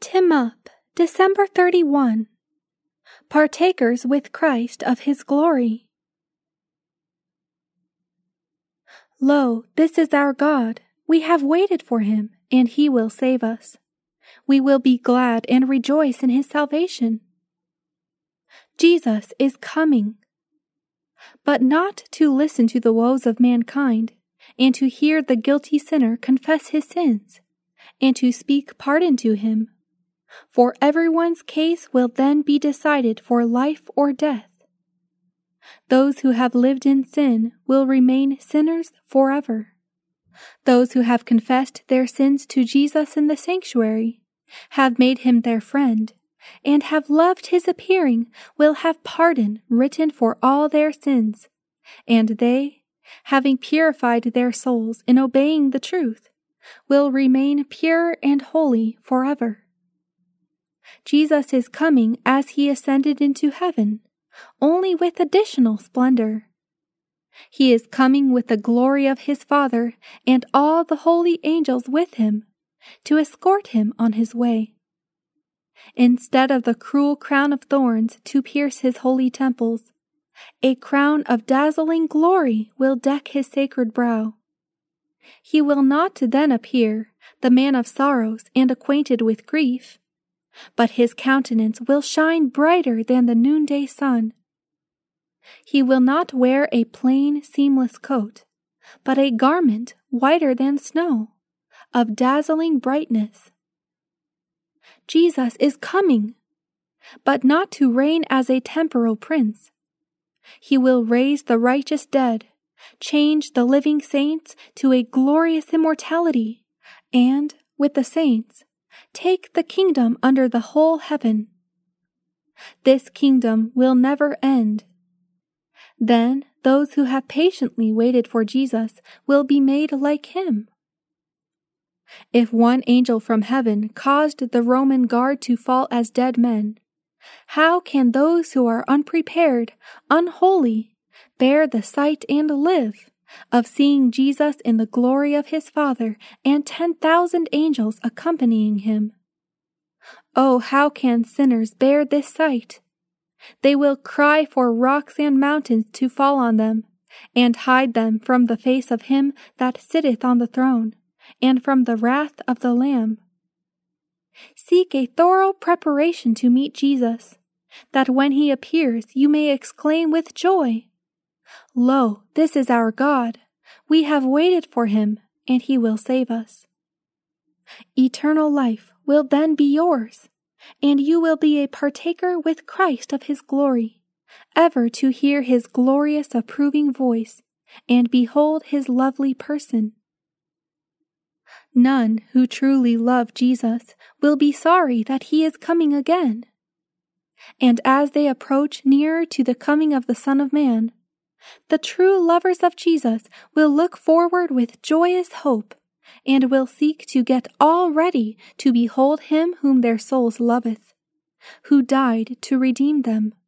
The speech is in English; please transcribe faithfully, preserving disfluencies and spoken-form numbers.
Lift him up, December thirty-first. Partakers with Christ of his glory. Lo, this is our God. We have waited for him, and he will save us. We will be glad and rejoice in his salvation. Jesus is coming, but not to listen to the woes of mankind, and to hear the guilty sinner confess his sins, and to speak pardon to him, for everyone's case will then be decided for life or death. Those who have lived in sin will remain sinners forever. Those who have confessed their sins to Jesus in the sanctuary, have made him their friend, and have loved his appearing will have pardon written for all their sins, and they, having purified their souls in obeying the truth, will remain pure and holy forever. Jesus is coming as he ascended into heaven, only with additional splendor. He is coming with the glory of his Father and all the holy angels with him, to escort him on his way. Instead of the cruel crown of thorns to pierce his holy temples, a crown of dazzling glory will deck his sacred brow. He will not then appear, the man of sorrows and acquainted with grief, but his countenance will shine brighter than the noonday sun. He will not wear a plain, seamless coat, but a garment whiter than snow, of dazzling brightness. Jesus is coming, but not to reign as a temporal prince. He will raise the righteous dead, change the living saints to a glorious immortality, and, with the saints, take the kingdom under the whole heaven. This kingdom will never end. Then those who have patiently waited for Jesus will be made like him. If one angel from heaven caused the Roman guard to fall as dead men, how can those who are unprepared, unholy, bear the sight and live of seeing Jesus in the glory of his Father and ten thousand angels accompanying him? Oh, how can sinners bear this sight? They will cry for rocks and mountains to fall on them, and hide them from the face of him that sitteth on the throne, and from the wrath of the Lamb. Seek a thorough preparation to meet Jesus, that when he appears you may exclaim with joy, Lo, this is our God. We have waited for him, and he will save us. Eternal life will then be yours, and you will be a partaker with Christ of his glory, ever to hear his glorious approving voice, and behold his lovely person. None who truly love Jesus will be sorry that he is coming again. And as they approach nearer to the coming of the Son of Man, the true lovers of Jesus will look forward with joyous hope, and will seek to get all ready to behold him whom their souls loveth, who died to redeem them.